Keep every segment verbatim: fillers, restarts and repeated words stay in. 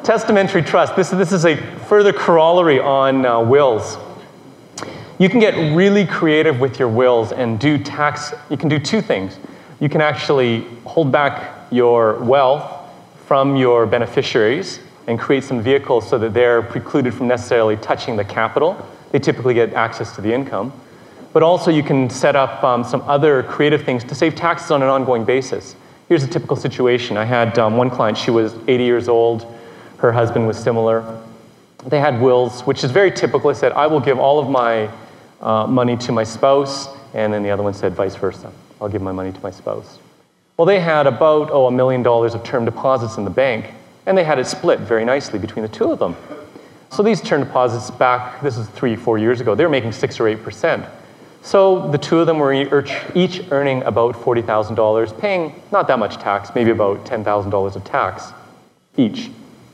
Testamentary trust. This, this is a further corollary on uh, wills. You can get really creative with your wills and do tax. You can do two things. You can actually hold back your wealth from your beneficiaries and create some vehicles so that they're precluded from necessarily touching the capital. They typically get access to the income. But also you can set up um, some other creative things to save taxes on an ongoing basis. Here's a typical situation. I had um, one client, she was eighty years old. Her husband was similar. They had wills, which is very typical. They said, I will give all of my uh, money to my spouse, and then the other one said vice versa. I'll give my money to my spouse. Well, they had about, oh, a million dollars of term deposits in the bank, and they had it split very nicely between the two of them. So these term deposits back, this is three, four years ago, they were making six or eight percent. So the two of them were each earning about forty thousand dollars, paying not that much tax, maybe about ten thousand dollars of tax each.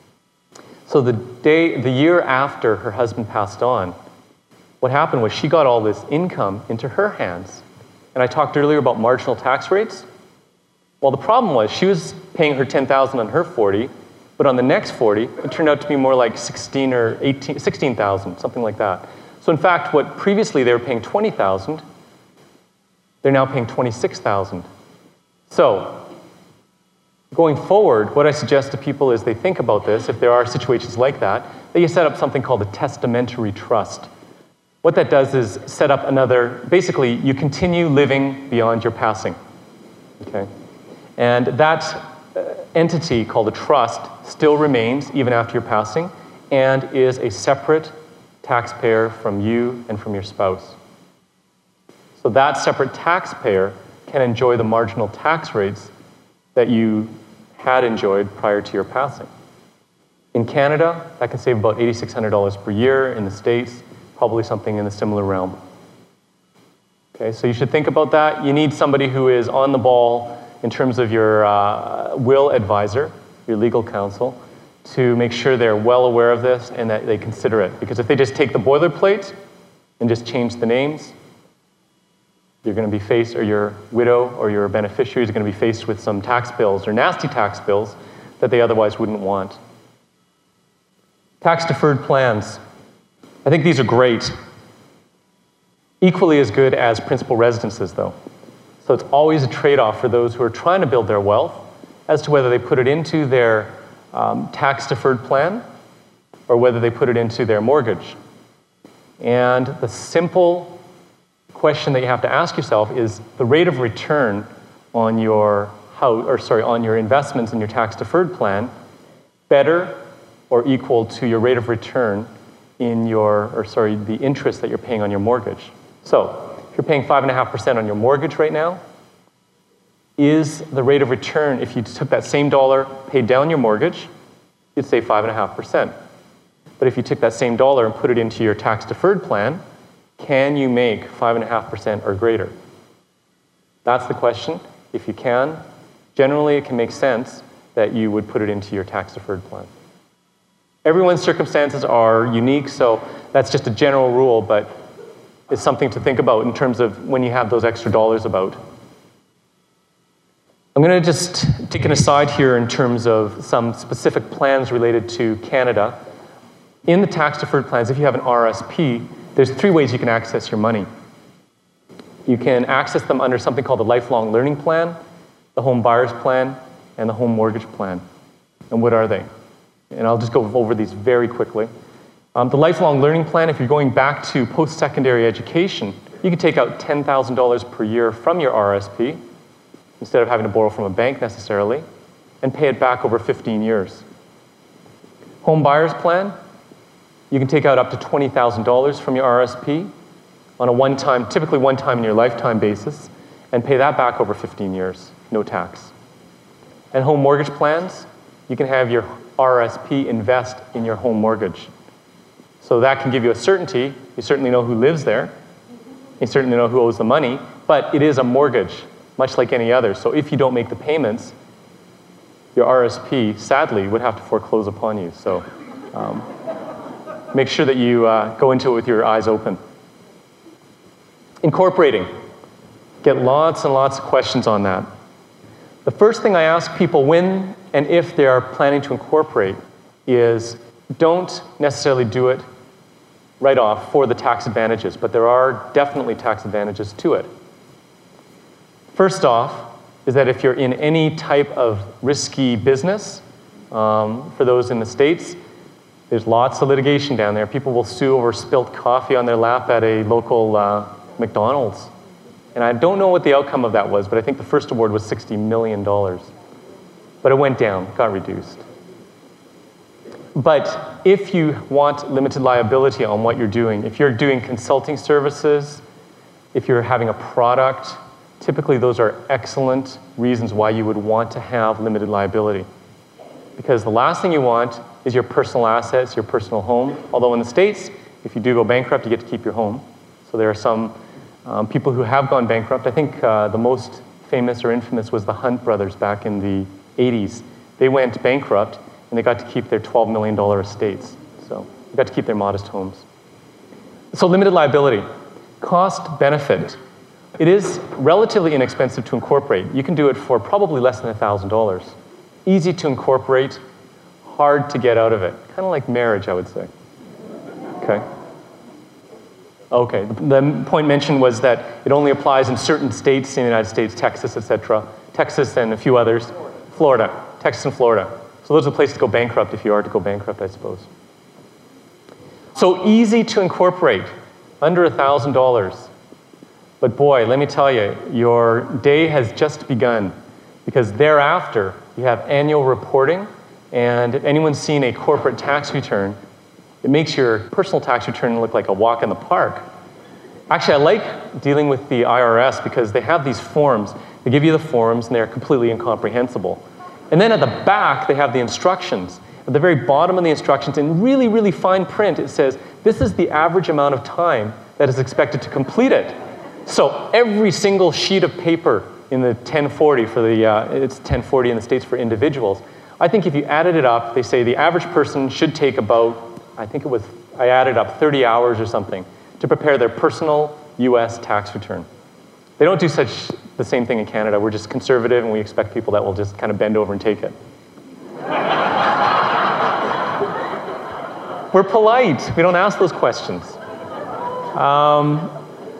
So the day, the year after her husband passed on, what happened was she got all this income into her hands. And I talked earlier about marginal tax rates. Well, the problem was she was paying her ten thousand dollars on her forty, but on the next forty, it turned out to be more like sixteen or eighteen, sixteen thousand, something like that. So in fact, what previously they were paying twenty thousand, they're now paying twenty-six thousand. So going forward, what I suggest to people is they think about this, if there are situations like that, that you set up something called a testamentary trust. What that does is set up another, basically you continue living beyond your passing, okay? And that uh, entity called a trust still remains even after your passing and is a separate taxpayer from you and from your spouse. So that separate taxpayer can enjoy the marginal tax rates that you had enjoyed prior to your passing. In Canada, that can save about eight thousand six hundred dollars per year. In the States, probably something in the similar realm. Okay, so you should think about that. You need somebody who is on the ball in terms of your uh, will advisor, your legal counsel, to make sure they're well aware of this and that they consider it. Because if they just take the boilerplate and just change the names, you're going to be faced, or your widow or your beneficiary is going to be faced with some tax bills or nasty tax bills that they otherwise wouldn't want. Tax-deferred plans. I think these are great. Equally as good as principal residences, though. So it's always a trade-off for those who are trying to build their wealth as to whether they put it into their um, tax-deferred plan or whether they put it into their mortgage. And the simple question that you have to ask yourself is the rate of return on your house, or sorry, on your investments in your tax-deferred plan better or equal to your rate of return in your, or sorry, the interest that you're paying on your mortgage. So if you're paying five and a half percent on your mortgage right now, is the rate of return, if you took that same dollar, paid down your mortgage, you'd say five and a half percent. But if you took that same dollar and put it into your tax-deferred plan, can you make five and a half percent or greater? That's the question. If you can, generally it can make sense that you would put it into your tax-deferred plan. Everyone's circumstances are unique, so that's just a general rule, but it's something to think about in terms of when you have those extra dollars about. I'm going to just take an aside here in terms of some specific plans related to Canada. In the tax-deferred plans, if you have an R S P, there's three ways you can access your money. You can access them under something called the Lifelong Learning Plan, the Home Buyers Plan, and the Home Mortgage Plan. And what are they? And I'll just go over these very quickly. Um, the Lifelong Learning Plan, if you're going back to post-secondary education, you can take out ten thousand dollars per year from your R S P, instead of having to borrow from a bank necessarily, and pay it back over fifteen years. Home Buyers Plan, you can take out up to twenty thousand dollars from your R S P on a one-time, typically one time in your lifetime basis, and pay that back over fifteen years, no tax. And home mortgage plans, you can have your R S P invest in your home mortgage. So that can give you a certainty. You certainly know who lives there. You certainly know who owes the money, but it is a mortgage, much like any other. So if you don't make the payments, your R S P, sadly, would have to foreclose upon you. So um, make sure that you uh, go into it with your eyes open. Incorporating. Get lots and lots of questions on that. The first thing I ask people when and if they are planning to incorporate is don't necessarily do it right off for the tax advantages, but there are definitely tax advantages to it. First off is that if you're in any type of risky business, um, for those in the States, there's lots of litigation down there. People will sue over spilt coffee on their lap at a local uh, McDonald's. And I don't know what the outcome of that was, but I think the first award was sixty million dollars. But it went down, got reduced. But if you want limited liability on what you're doing, if you're doing consulting services, if you're having a product, typically those are excellent reasons why you would want to have limited liability. Because the last thing you want is your personal assets, your personal home. Although in the States, if you do go bankrupt, you get to keep your home. So there are some um, people who have gone bankrupt. I think uh, the most famous or infamous was the Hunt brothers back in the eighties. They went bankrupt, and they got to keep their twelve million dollar estates. So they got to keep their modest homes. So limited liability. Cost benefit. It is relatively inexpensive to incorporate. You can do it for probably less than one thousand dollars. Easy to incorporate, hard to get out of it. Kind of like marriage, I would say. Okay. Okay, the point mentioned was that it only applies in certain states in the United States, Texas, et cetera. Texas and a few others. Florida, Texas and Florida. So those are places to go bankrupt if you are to go bankrupt, I suppose. So easy to incorporate, under one thousand dollars. But boy, let me tell you, your day has just begun, because thereafter, you have annual reporting, and if anyone's seen a corporate tax return, it makes your personal tax return look like a walk in the park. Actually, I like dealing with the I R S because they have these forms. They give you the forms, and they're completely incomprehensible. And then at the back, they have the instructions. At the very bottom of the instructions, in really, really fine print, it says, this is the average amount of time that is expected to complete it. So every single sheet of paper in the ten forty for the, uh, it's ten forty in the States for individuals. I think if you added it up, they say the average person should take about, I think it was, I added up thirty hours or something to prepare their personal U S tax return. They don't do such the same thing in Canada. We're just conservative and we expect people that will just kind of bend over and take it. We're polite. We don't ask those questions. Um,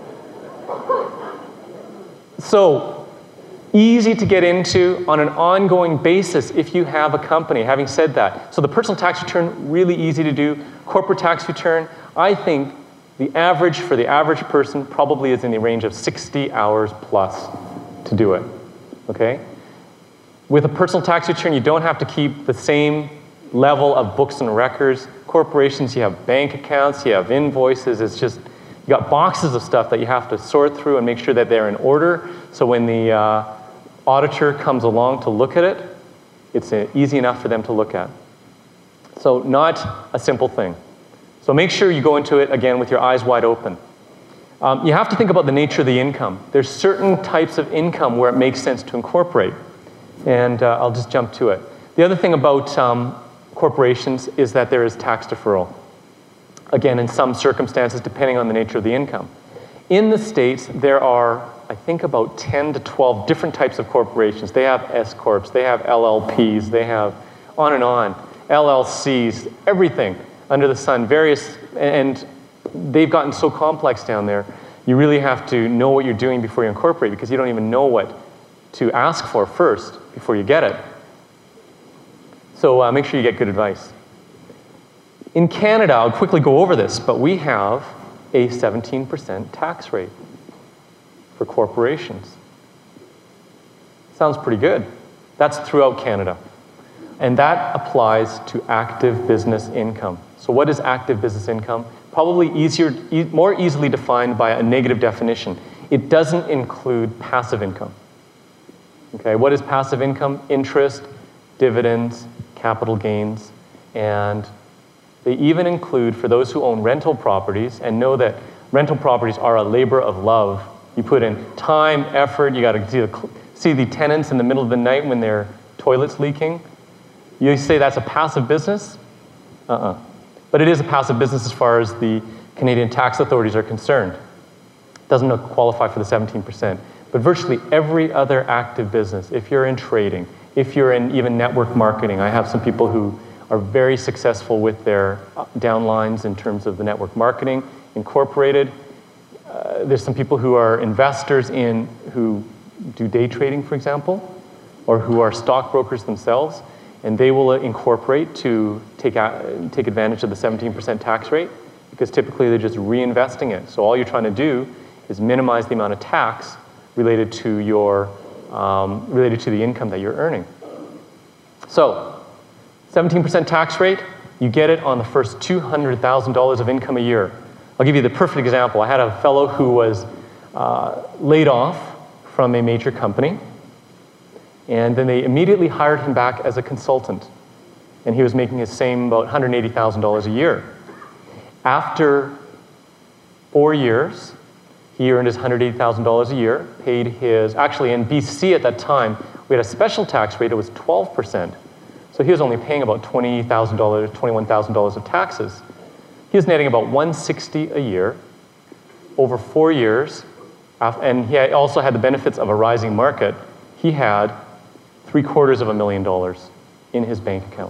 so, easy to get into on an ongoing basis if you have a company. Having said that, so the personal tax return, really easy to do. Corporate tax return, I think the average for the average person probably is in the range of sixty hours plus to do it, okay? With a personal tax return, you don't have to keep the same level of books and records. Corporations, you have bank accounts, you have invoices. It's just, you got boxes of stuff that you have to sort through and make sure that they're in order. So when the uh, auditor comes along to look at it, it's uh, easy enough for them to look at. So not a simple thing. So make sure you go into it, again, with your eyes wide open. Um, you have to think about the nature of the income. There's certain types of income where it makes sense to incorporate. And uh, I'll just jump to it. The other thing about um, corporations is that there is tax deferral. Again, in some circumstances, depending on the nature of the income. In the States, there are, I think, about ten to twelve different types of corporations. They have S-corps, they have L L Ps, they have on and on, L L Cs, everything under the sun, various, and they've gotten so complex down there, you really have to know what you're doing before you incorporate, because you don't even know what to ask for first before you get it. So uh, make sure you get good advice. In Canada, I'll quickly go over this, but we have a seventeen percent tax rate for corporations. Sounds pretty good. That's throughout Canada. And that applies to active business income. So what is active business income? Probably easier, e- more easily defined by a negative definition. It doesn't include passive income. Okay, what is passive income? Interest, dividends, capital gains, and they even include, for those who own rental properties and know that rental properties are a labor of love. You put in time, effort, you gotta see the, see the tenants in the middle of the night when their toilet's leaking. You say that's a passive business? Uh-uh. But it is a passive business as far as the Canadian tax authorities are concerned. It doesn't qualify for the seventeen percent. But virtually every other active business, if you're in trading, if you're in even network marketing, I have some people who are very successful with their downlines in terms of the network marketing, incorporated. Uh, there's some people who are investors in, who do day trading, for example, or who are stockbrokers themselves, and they will incorporate to take, a, take advantage of the seventeen percent tax rate, because typically they're just reinvesting it. So all you're trying to do is minimize the amount of tax related to your, um, related to the income that you're earning. So, seventeen percent tax rate, you get it on the first two hundred thousand dollars of income a year. I'll give you the perfect example. I had a fellow who was uh, laid off from a major company, and then they immediately hired him back as a consultant. And he was making his same about one hundred eighty thousand dollars a year. After four years, he earned his one hundred eighty thousand dollars a year, paid his, actually in B C at that time, we had a special tax rate, it was twelve percent. So he was only paying about twenty thousand dollars, twenty-one thousand dollars of taxes. He was netting about one hundred sixty thousand dollars a year over four years, and he also had the benefits of a rising market. He had three quarters of a million dollars in his bank account.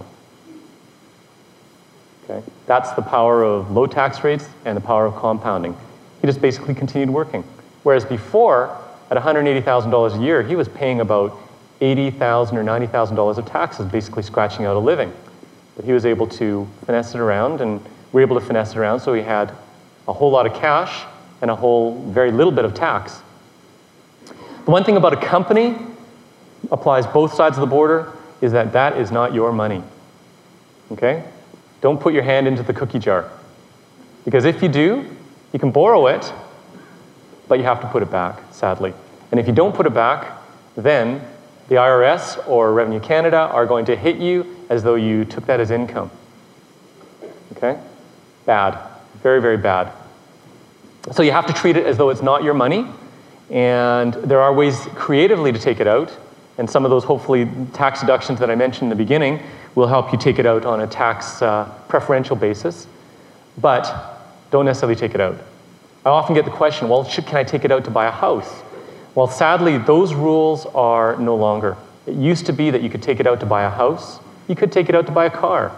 Okay? That's the power of low tax rates and the power of compounding. He just basically continued working. Whereas before, at one hundred eighty thousand dollars a year, he was paying about eighty thousand dollars or ninety thousand dollars of taxes, basically scratching out a living. But he was able to finesse it around, and we were able to finesse it around, so he had a whole lot of cash and a whole very little bit of tax. The one thing about a company, applies both sides of the border, is that that is not your money. Okay? Don't put your hand into the cookie jar. Because if you do, you can borrow it, but you have to put it back, sadly. And if you don't put it back, then the I R S or Revenue Canada are going to hit you as though you took that as income. Okay? Bad. Very, very bad. So you have to treat it as though it's not your money, and there are ways creatively to take it out, and some of those, hopefully, tax deductions that I mentioned in the beginning will help you take it out on a tax uh, preferential basis, but don't necessarily take it out. I often get the question, well, should, can I take it out to buy a house? Well, sadly, those rules are no longer. It used to be that you could take it out to buy a house. You could take it out to buy a car.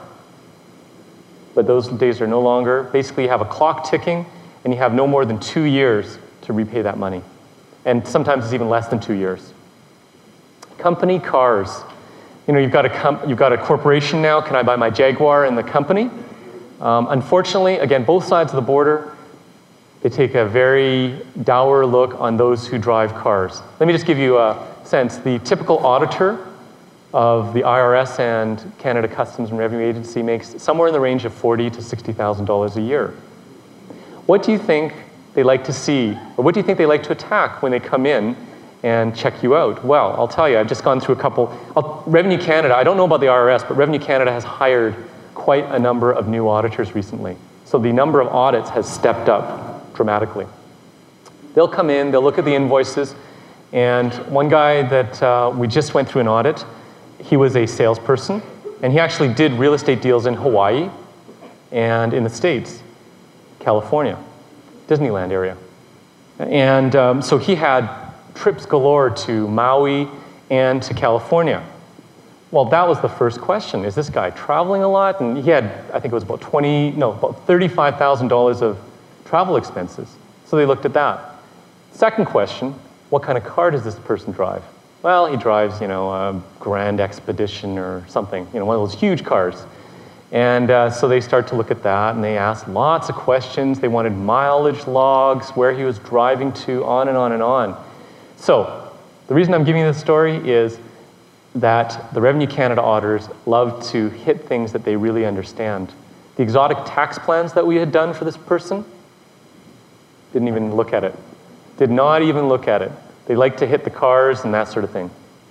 But those days are no longer. Basically, you have a clock ticking, and you have no more than two years to repay that money. And sometimes it's even less than two years. Company cars. You know, you've got a, com you've got a corporation now. Can I buy my Jaguar in the company? Um, unfortunately, again, both sides of the border, they take a very dour look on those who drive cars. Let me just give you a sense. The typical auditor of the I R S and Canada Customs and Revenue Agency makes somewhere in the range of forty thousand to sixty thousand dollars a year. What do you think they like to see, or what do you think they like to attack when they come in and check you out? Well, I'll tell you, I've just gone through a couple. I'll, Revenue Canada, I don't know about the I R S, but Revenue Canada has hired quite a number of new auditors recently. So the number of audits has stepped up dramatically. They'll come in, they'll look at the invoices, and one guy that uh, we just went through an audit, he was a salesperson, and he actually did real estate deals in Hawaii and in the States, California, Disneyland area. And um, so he had trips galore to Maui and to California. Well, that was the first question. Is this guy traveling a lot? And he had, I think it was about twenty, no, about thirty-five thousand dollars of travel expenses. So they looked at that. Second question, what kind of car does this person drive? Well, he drives, you know, a Grand Expedition or something, you know, one of those huge cars. And uh, so they start to look at that, and they asked lots of questions. They wanted mileage logs, where he was driving to, on and on and on. So the reason I'm giving you this story is that the Revenue Canada auditors love to hit things that they really understand. The exotic tax plans that we had done for this person, didn't even look at it. Did not even look at it. They like to hit the cars and that sort of thing.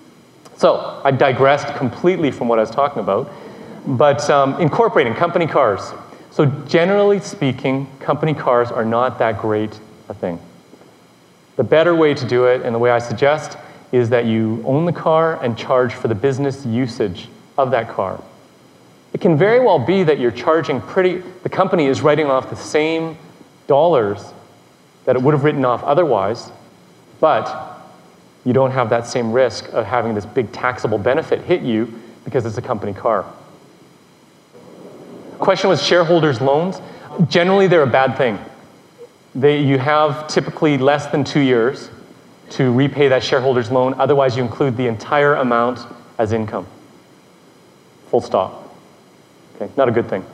So I digressed completely from what I was talking about, but um, incorporating company cars. So generally speaking, company cars are not that great a thing. The better way to do it, and the way I suggest, is that you own the car and charge for the business usage of that car. It can very well be that you're charging pretty, the company is writing off the same dollars that it would have written off otherwise, but you don't have that same risk of having this big taxable benefit hit you because it's a company car. question was shareholders' loans. Generally, they're a bad thing. They, you have typically less than two years to repay that shareholder's loan. Otherwise, you include the entire amount as income. Full stop. Okay, not a good thing.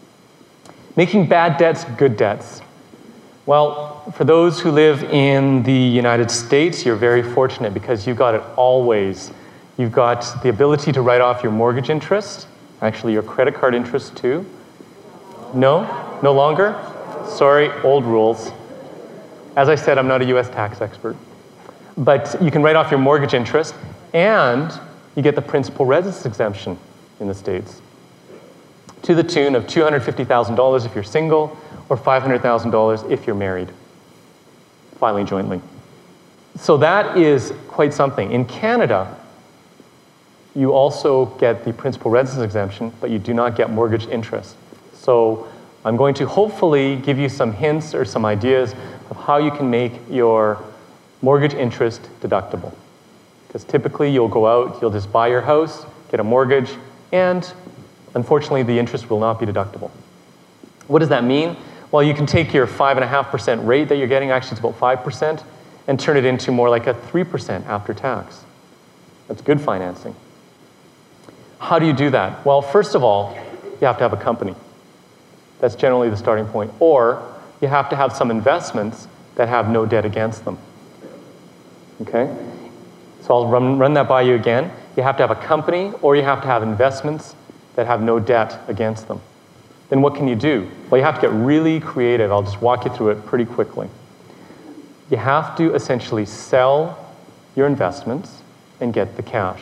Making bad debts good debts. Well, for those who live in the United States, you're very fortunate because you've got it always. You've got the ability to write off your mortgage interest, actually your credit card interest too. No? No longer? Sorry, old rules. As I said, I'm not a U S tax expert. But you can write off your mortgage interest, and you get the principal residence exemption in the States, to the tune of two hundred fifty thousand dollars if you're single, or five hundred thousand dollars if you're married, filing jointly. So that is quite something. In Canada, you also get the principal residence exemption, but you do not get mortgage interest. So I'm going to hopefully give you some hints or some ideas of how you can make your mortgage interest deductible. Because typically you'll go out, you'll just buy your house, get a mortgage, and unfortunately the interest will not be deductible. What does that mean? Well, you can take your five point five percent rate that you're getting, actually it's about five percent, and turn it into more like a three percent after tax. That's good financing. How do you do that? Well, first of all, you have to have a company. That's generally the starting point. Or you have to have some investments that have no debt against them. Okay? So I'll run, run that by you again. You have to have a company, or you have to have investments that have no debt against them. Then what can you do? Well, you have to get really creative. I'll just walk you through it pretty quickly. You have to essentially sell your investments and get the cash.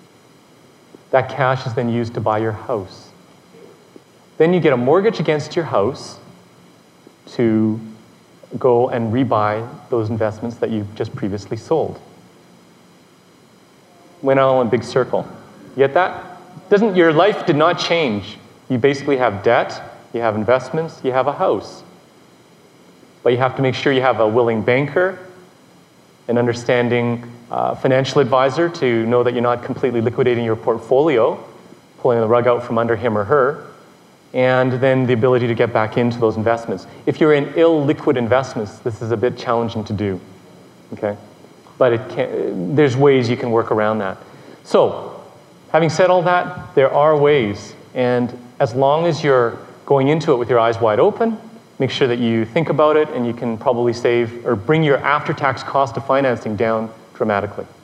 That cash is then used to buy your house. Then you get a mortgage against your house to go and rebuy those investments that you just previously sold. Went all in a big circle. You get that? Doesn't, your life did not change. You basically have debt, you have investments, you have a house. But you have to make sure you have a willing banker, an understanding uh, financial advisor to know that you're not completely liquidating your portfolio, pulling the rug out from under him or her, and then the ability to get back into those investments. If you're in illiquid investments, this is a bit challenging to do, okay? But it can, there's ways you can work around that. So, having said all that, there are ways, and as long as you're going into it with your eyes wide open, make sure that you think about it, and you can probably save or bring your after-tax cost of financing down dramatically.